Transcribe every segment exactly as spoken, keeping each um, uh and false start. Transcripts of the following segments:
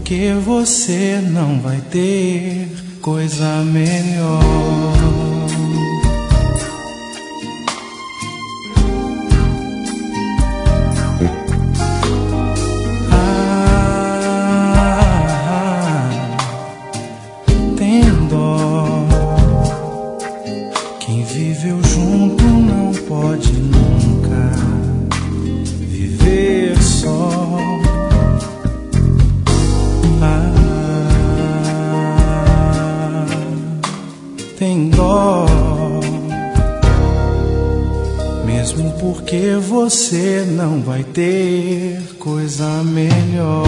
porque você não vai ter coisa melhor. Quem viveu junto não pode nunca viver só. Ah, tem dó, mesmo porque você não vai ter coisa melhor.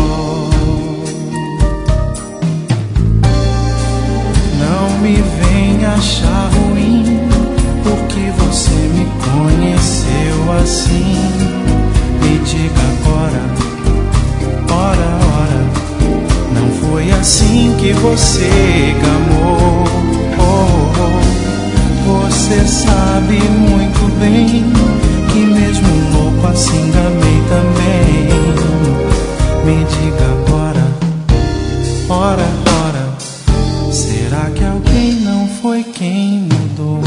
Não me venha achar ruim, porque você me conheceu assim. Me diga agora, ora, ora, não foi assim que você gamou. Oh, oh. Você sabe muito bem que mesmo louco assim gamei também. Me diga agora, ora, ora, será que alguém não foi quem mudou?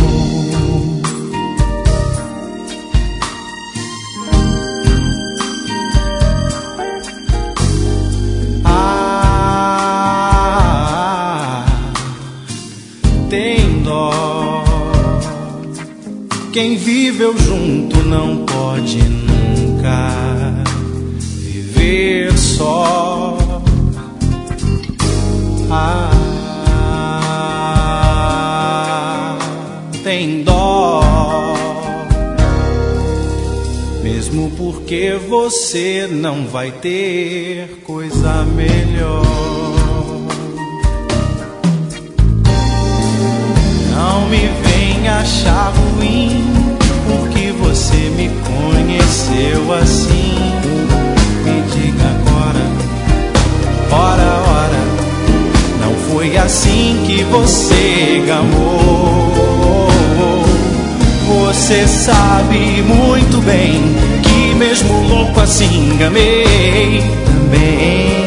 Ah, tem dó. Quem viveu junto não pode nunca viver só. Ah, tem dó, mesmo porque você não vai ter coisa melhor. Não me venha achar ruim, porque você me conheceu assim. Me diga agora, ora, ora, não foi assim que você gamou. Você sabe muito bem que mesmo louco assim gamei também.